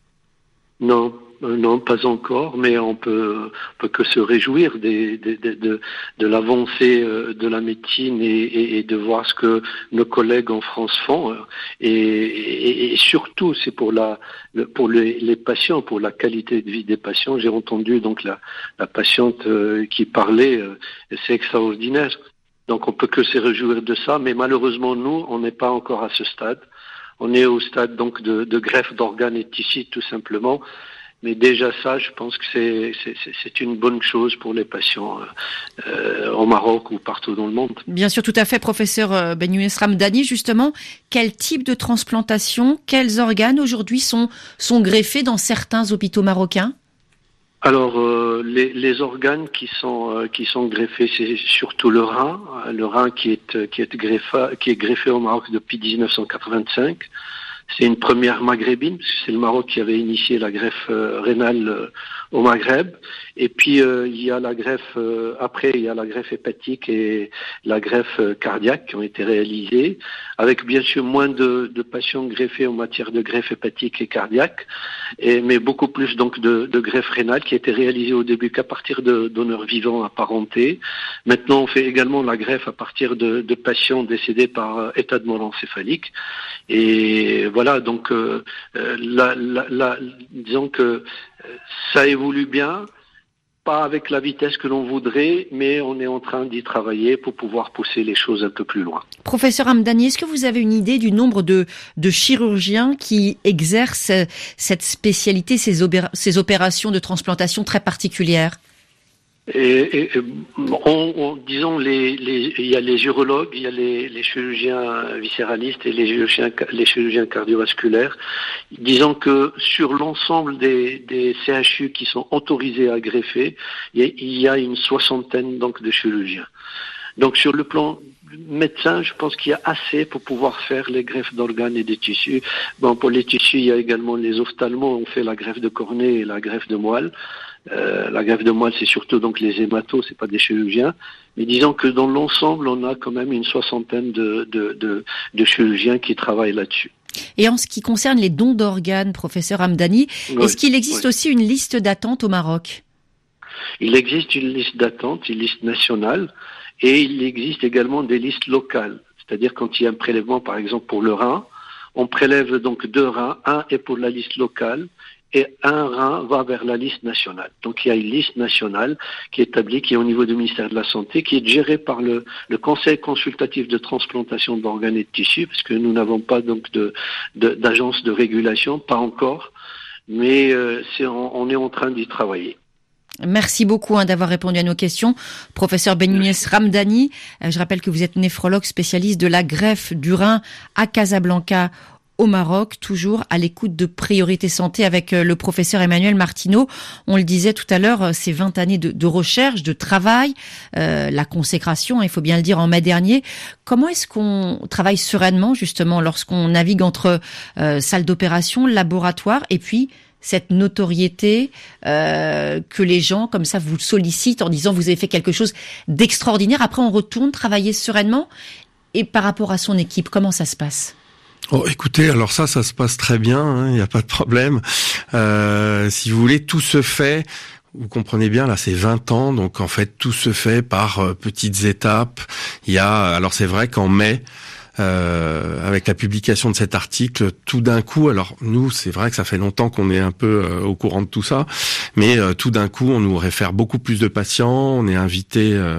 Non. Non, pas encore, mais on peut, on peut que se réjouir des, des, des, de, de l'avancée de la médecine et, et, et de voir ce que nos collègues en France font. Et, et, et surtout, c'est pour la, pour les, les patients, pour la qualité de vie des patients. J'ai entendu donc la, la patiente qui parlait, c'est extraordinaire. Donc on peut que se réjouir de ça, mais malheureusement nous, on n'est pas encore à ce stade. On est au stade donc de, de greffe d'organes et de tissus tout simplement. Mais déjà ça, je pense que c'est, c'est, c'est une bonne chose pour les patients euh, au Maroc ou partout dans le monde. Bien sûr, tout à fait, professeur Benyounès Ramdani. Justement, quel type de transplantation, quels organes aujourd'hui sont, sont greffés dans certains hôpitaux marocains ? Alors, euh, les, les organes qui sont euh, qui sont greffés, c'est surtout le rein, le rein qui est qui est greffé qui est greffé au Maroc depuis dix-neuf cent quatre-vingt-cinq. C'est une première maghrébine, parce que c'est le Maroc qui avait initié la greffe euh, rénale euh, au Maghreb. Et puis euh, il y a la greffe euh, après il y a la greffe hépatique et la greffe euh, cardiaque qui ont été réalisées, avec bien sûr moins de, de patients greffés en matière de greffe hépatique et cardiaque, et mais beaucoup plus donc de, de greffe rénale qui a été réalisée au début qu'à partir de donneurs vivants apparentés. Maintenant on fait également la greffe à partir de, de patients décédés par euh, état de mort encéphalique. Et voilà, donc euh, la, la, la, disons que euh, ça évolue bien, pas avec la vitesse que l'on voudrait, mais on est en train d'y travailler pour pouvoir pousser les choses un peu plus loin. Professeur Ramdani, est-ce que vous avez une idée du nombre de, de chirurgiens qui exercent cette spécialité, ces, opéra- ces opérations de transplantation très particulières ? Et, et on, on, disons, les, les, il y a les urologues, il y a les, les chirurgiens viscéralistes et les chirurgiens, les chirurgiens cardiovasculaires. Disons que sur l'ensemble des, des C H U qui sont autorisés à greffer, il y a, il y a une soixantaine donc de chirurgiens. Donc sur le plan médecin, je pense qu'il y a assez pour pouvoir faire les greffes d'organes et des tissus. Bon, pour les tissus, il y a également les ophtalmos, on fait la greffe de cornée et la greffe de moelle. Euh, la greffe de moelle, c'est surtout donc les hématos, c'est pas des chirurgiens. Mais disons que dans l'ensemble, on a quand même une soixantaine de, de, de, de chirurgiens qui travaillent là-dessus. Et en ce qui concerne les dons d'organes, professeur Hamdani, oui, est-ce qu'il existe oui. aussi une liste d'attente au Maroc ? Il existe une liste d'attente, une liste nationale, et il existe également des listes locales. C'est-à-dire quand il y a un prélèvement, par exemple pour le rein, on prélève donc deux reins, un est pour la liste locale, et un rein va vers la liste nationale. Donc il y a une liste nationale qui est établie, qui est au niveau du ministère de la Santé, qui est gérée par le, le Conseil consultatif de transplantation d'organes et de tissus, parce que nous n'avons pas donc de, de, d'agence de régulation, pas encore, mais euh, c'est, on, on est en train d'y travailler. Merci beaucoup hein, d'avoir répondu à nos questions. Professeur Benounès Ramdani, euh, je rappelle que vous êtes néphrologue spécialiste de la greffe du rein à Casablanca, au Maroc, toujours à l'écoute de Priorité Santé avec le professeur Emmanuel Martineau. On le disait tout à l'heure, ces vingt années de, de recherche, de travail, euh, la consécration, il faut bien le dire, en mai dernier. Comment est-ce qu'on travaille sereinement, justement, lorsqu'on navigue entre euh, salle d'opération, laboratoire, et puis cette notoriété euh, que les gens, comme ça, vous sollicitent en disant « vous avez fait quelque chose d'extraordinaire ». Après, on retourne travailler sereinement. Et par rapport à son équipe, comment ça se passe ? Oh, écoutez, alors ça, ça se passe très bien, hein, il n'y a pas de problème. Euh, si vous voulez, tout se fait, vous comprenez bien, là, c'est vingt ans, donc en fait, tout se fait par euh, petites étapes. Il y a, alors c'est vrai qu'en mai, Euh, avec la publication de cet article, tout d'un coup, alors nous, c'est vrai que ça fait longtemps qu'on est un peu euh, au courant de tout ça, mais euh, tout d'un coup, on nous réfère beaucoup plus de patients, on est invité euh,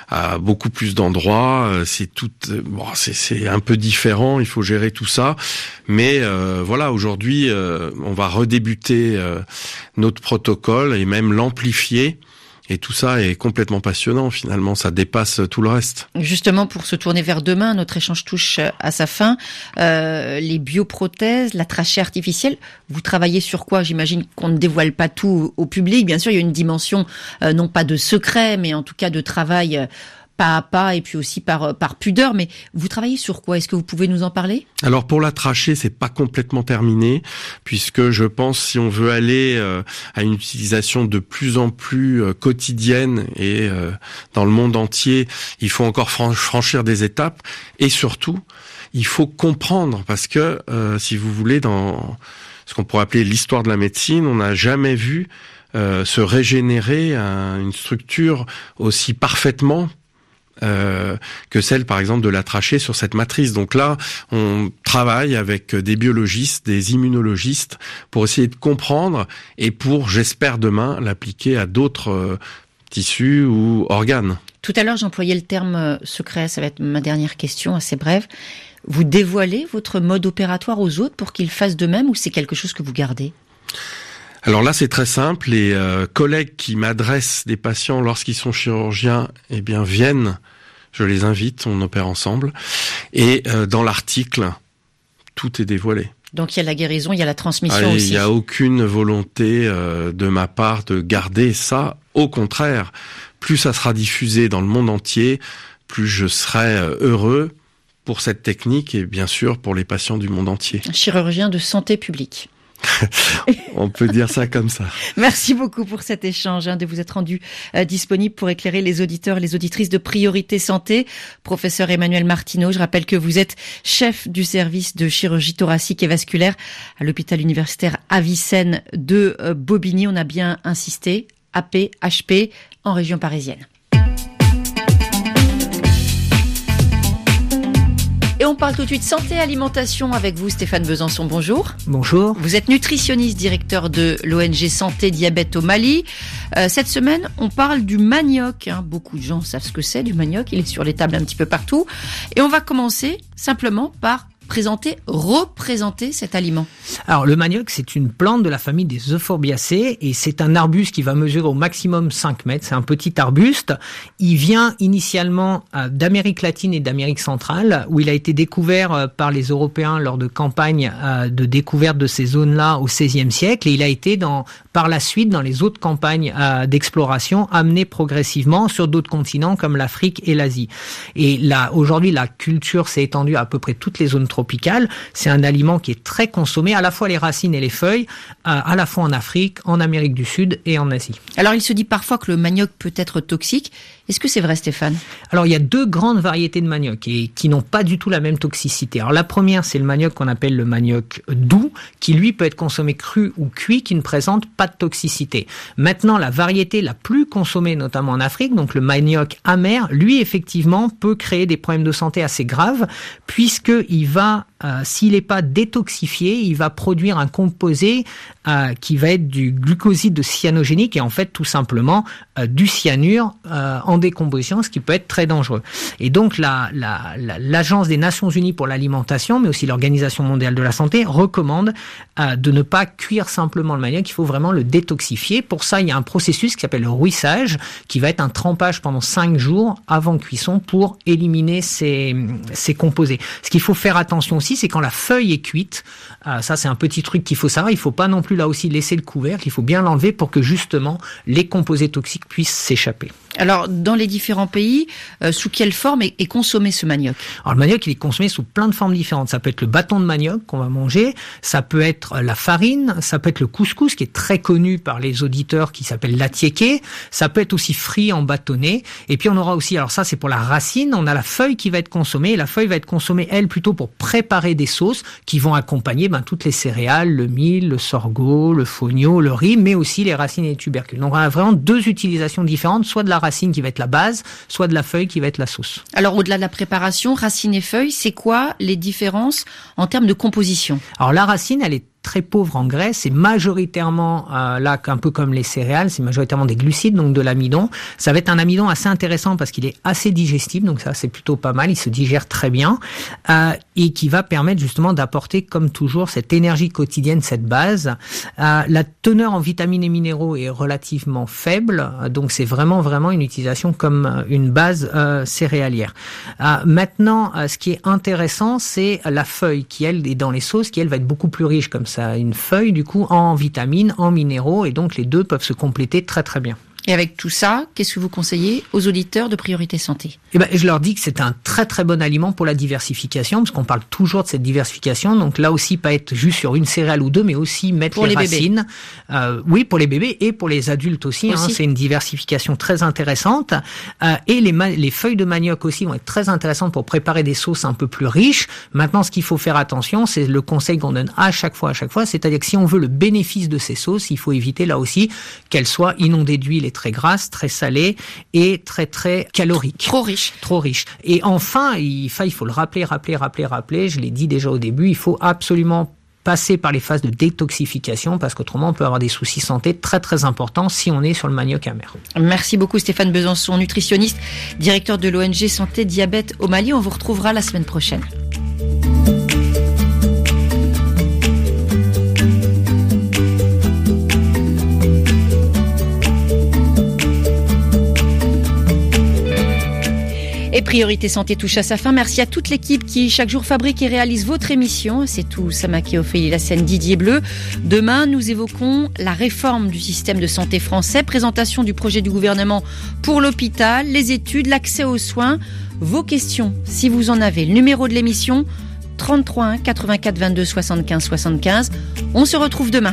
à beaucoup plus d'endroits, euh, c'est tout, euh, bon, c'est, c'est un peu différent, il faut gérer tout ça, mais euh, voilà, aujourd'hui, euh, on va redébuter euh, notre protocole et même l'amplifier. Et tout ça est complètement passionnant, finalement, ça dépasse tout le reste. Justement, pour se tourner vers demain, notre échange touche à sa fin. Euh, les bioprothèses, la trachée artificielle, vous travaillez sur quoi ? J'imagine qu'on ne dévoile pas tout au public. Bien sûr, il y a une dimension, euh, non pas de secret, mais en tout cas de travail euh, pas à pas et puis aussi par par pudeur. Mais vous travaillez sur quoi ? Est-ce que vous pouvez nous en parler ? Alors pour la trachée, c'est pas complètement terminé, puisque je pense si on veut aller euh, à une utilisation de plus en plus euh, quotidienne et euh, dans le monde entier, il faut encore fran- franchir des étapes et surtout, il faut comprendre parce que euh, si vous voulez, dans ce qu'on pourrait appeler l'histoire de la médecine, on n'a jamais vu euh, se régénérer un, une structure aussi parfaitement Euh, que celle par exemple de la trachée sur cette matrice. Donc là, on travaille avec des biologistes, des immunologistes pour essayer de comprendre et pour, j'espère demain, l'appliquer à d'autres euh, tissus ou organes. Tout à l'heure, j'employais le terme secret, ça va être ma dernière question, assez brève. Vous dévoilez votre mode opératoire aux autres pour qu'ils fassent de même ou c'est quelque chose que vous gardez ? Alors là, c'est très simple. Les euh, collègues qui m'adressent des patients lorsqu'ils sont chirurgiens, eh bien, viennent. Je les invite, on opère ensemble. Et euh, dans l'article, tout est dévoilé. Donc il y a la guérison, il y a la transmission ah, aussi. Il n'y a aucune volonté euh, de ma part de garder ça. Au contraire, plus ça sera diffusé dans le monde entier, plus je serai heureux pour cette technique et bien sûr pour les patients du monde entier. Un chirurgien de santé publique. On peut dire ça comme ça. Merci beaucoup pour cet échange, hein, de vous être rendu euh, disponible pour éclairer les auditeurs, les auditrices de Priorité Santé. Professeur Emmanuel Martineau, je rappelle que vous êtes chef du service de chirurgie thoracique et vasculaire à l'hôpital universitaire Avicenne de euh, Bobigny. On a bien insisté, A P H P en région parisienne. Et on parle tout de suite santé alimentation avec vous, Stéphane Besançon. Bonjour. Bonjour. Vous êtes nutritionniste, directeur de l'O N G Santé Diabète au Mali. Euh, cette semaine, on parle du manioc. Hein. Beaucoup de gens savent ce que c'est du manioc. Il est sur les tables un petit peu partout. Et on va commencer simplement par présenter, représenter cet aliment? Alors, le manioc, c'est une plante de la famille des Euphorbiaceae et c'est un arbuste qui va mesurer au maximum cinq mètres. C'est un petit arbuste. Il vient initialement euh, d'Amérique latine et d'Amérique centrale, où il a été découvert euh, par les Européens lors de campagnes euh, de découverte de ces zones-là au seizième siècle, et il a été dans, par la suite dans les autres campagnes euh, d'exploration amené progressivement sur d'autres continents comme l'Afrique et l'Asie. Et là, aujourd'hui, la culture s'est étendue à à peu près toutes les zones tropicales. C'est un aliment qui est très consommé, à la fois les racines et les feuilles, euh, à la fois en Afrique, en Amérique du Sud et en Asie. Alors, il se dit parfois que le manioc peut être toxique. Est-ce que c'est vrai, Stéphane? Alors, il y a deux grandes variétés de manioc et qui n'ont pas du tout la même toxicité. Alors, la première, c'est le manioc qu'on appelle le manioc doux, qui lui peut être consommé cru ou cuit, qui ne présente pas de toxicité. Maintenant, la variété la plus consommée, notamment en Afrique, donc le manioc amer, lui, effectivement, peut créer des problèmes de santé assez graves, puisqu'il va, euh, s'il n'est pas détoxifié, il va produire un composé euh, qui va être du glucoside de cyanogénique et en fait, tout simplement, euh, du cyanure euh, en décomposition, ce qui peut être très dangereux. Et donc, la, la, la, l'Agence des Nations Unies pour l'alimentation, mais aussi l'Organisation mondiale de la santé, recommande euh, de ne pas cuire simplement le manioc, il faut vraiment le détoxifier. Pour ça, il y a un processus qui s'appelle le rouissage, qui va être un trempage pendant cinq jours avant cuisson pour éliminer ces, ces composés. Ce qu'il faut faire attention aussi, c'est quand la feuille est cuite, euh, ça c'est un petit truc qu'il faut savoir, il faut pas non plus là aussi laisser le couvercle, il faut bien l'enlever pour que justement les composés toxiques puissent s'échapper. Alors, dans les différents pays, euh, sous quelle forme est, est consommé ce manioc? Alors, le manioc, il est consommé sous plein de formes différentes. Ça peut être le bâton de manioc qu'on va manger, ça peut être la farine, ça peut être le couscous, qui est très connu par les auditeurs, qui s'appelle l'atiéké, ça peut être aussi frit en bâtonnet, et puis on aura aussi, alors ça c'est pour la racine, on a la feuille qui va être consommée, et la feuille va être consommée, elle, plutôt pour préparer des sauces qui vont accompagner ben, toutes les céréales, le mil, le sorgho, le fonio, le riz, mais aussi les racines et les tubercules. Donc on a vraiment deux utilisations différentes, soit de la racine qui va être la base, soit de la feuille qui va être la sauce. Alors au-delà de la préparation, racine et feuille, c'est quoi les différences en termes de composition? Alors la racine, elle est très pauvre en graisse, c'est majoritairement euh, là un peu comme les céréales, c'est majoritairement des glucides, donc de l'amidon. Ça va être un amidon assez intéressant parce qu'il est assez digestible, donc ça c'est plutôt pas mal, il se digère très bien euh, et qui va permettre justement d'apporter comme toujours cette énergie quotidienne, cette base. Euh, la teneur en vitamines et minéraux est relativement faible, donc c'est vraiment vraiment une utilisation comme une base euh, céréalière. Euh, maintenant, euh, ce qui est intéressant, c'est la feuille qui elle est dans les sauces, qui elle va être beaucoup plus riche comme ça, une feuille du coup en vitamines, en minéraux, et donc les deux peuvent se compléter très très bien. Et avec tout ça, qu'est-ce que vous conseillez aux auditeurs de Priorité Santé? Eh ben, je leur dis que c'est un très très bon aliment pour la diversification, parce qu'on parle toujours de cette diversification. Donc là aussi, pas être juste sur une céréale ou deux, mais aussi mettre pour les, les racines. Euh, oui, pour les bébés et pour les adultes aussi. aussi. Hein, c'est une diversification très intéressante. Euh, et les, ma- les feuilles de manioc aussi vont être très intéressantes pour préparer des sauces un peu plus riches. Maintenant, ce qu'il faut faire attention, c'est le conseil qu'on donne à chaque fois, à chaque fois, c'est-à-dire que si on veut le bénéfice de ces sauces, il faut éviter là aussi qu'elles soient inondées d'huile et très grasse, très salée et très très calorique. Trop riche. Trop riche. Et enfin, il, il faut le rappeler, rappeler, rappeler, rappeler, je l'ai dit déjà au début, il faut absolument passer par les phases de détoxification parce qu'autrement on peut avoir des soucis santé très très importants si on est sur le manioc amer. Merci beaucoup Stéphane Besançon, nutritionniste, directeur de l'O N G Santé Diabète au Mali. On vous retrouvera la semaine prochaine. Et Priorité Santé touche à sa fin. Merci à toute l'équipe qui, chaque jour, fabrique et réalise votre émission. C'est tout, Samaki Ophélie Lassène, Didier Bleu. Demain, nous évoquons la réforme du système de santé français, présentation du projet du gouvernement pour l'hôpital, les études, l'accès aux soins. Vos questions, si vous en avez. Le numéro de l'émission, trente-trois un quatre-vingt-quatre vingt-deux soixante-quinze soixante-quinze. On se retrouve demain.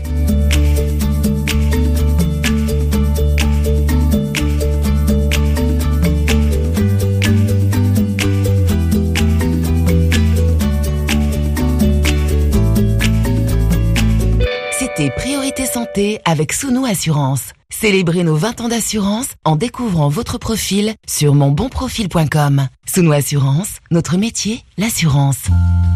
C'était Priorité Santé avec Sounou Assurance. Célébrez nos vingt ans d'assurance en découvrant votre profil sur mon bon profil point com. Sounou Assurance, notre métier, l'assurance.